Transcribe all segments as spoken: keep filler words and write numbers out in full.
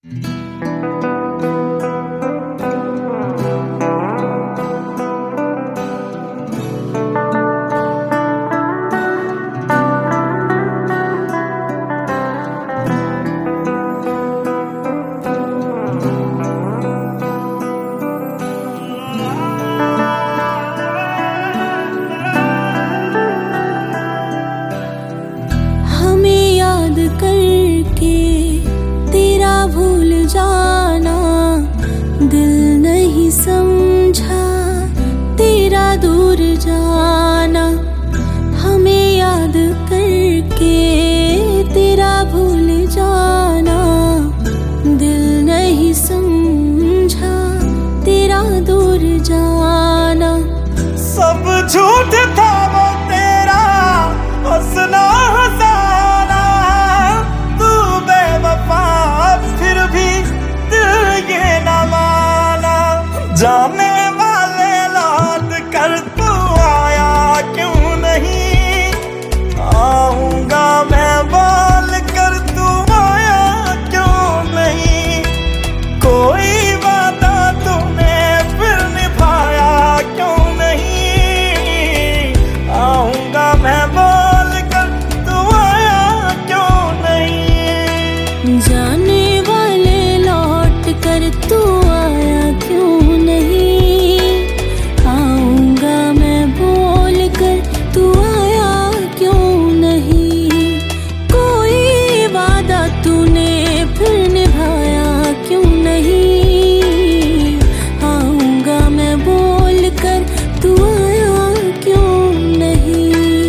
करके तेरा भूल जाना, दिल नहीं समझा तेरा दूर जाना। हमें याद करके तेरा भूल जाना, दिल नहीं समझा तेरा दूर जाना। सब झूठ था वो तेरा हंसना हंसाना, तू बेवफा फिर भी दिल ये न माना। जाने वाले लौट कर तू आया क्यों नहीं, आऊंगा मैं बोल कर तू आया क्यों नहीं। कोई वादा तूने फिर निभाया क्यों नहीं, आऊंगा मैं बोल कर तू आया क्यों नहीं। जाने वाले लौट कर तू आया क्यों नहीं, आऊंगा मैं बोल कर तू आया क्यों नहीं। कोई वादा तूने फिर निभाया क्यों नहीं, आऊंगा मैं बोल कर तू आया क्यों नहीं।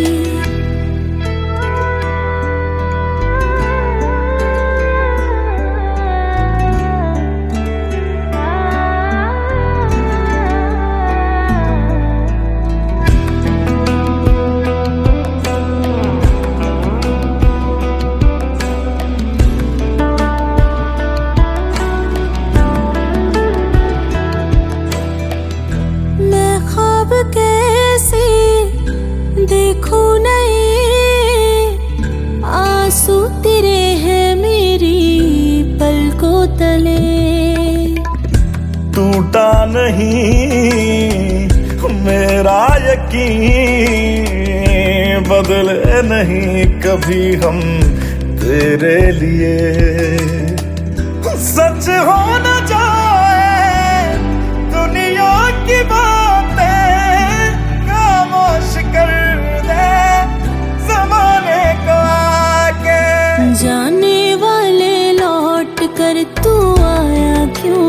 मैं ख्वाब कैसे देखूं नहीं, आंसू तेरे हैं मेरी पलकों तले। टूटा नहीं मेरा यकीन, बदले नहीं कभी हम तेरे लिए। सच हो न जाए दुनिया की बातें, खामोश कर दे ज़माने को आके। जाने वाले लौट कर तू आया क्यों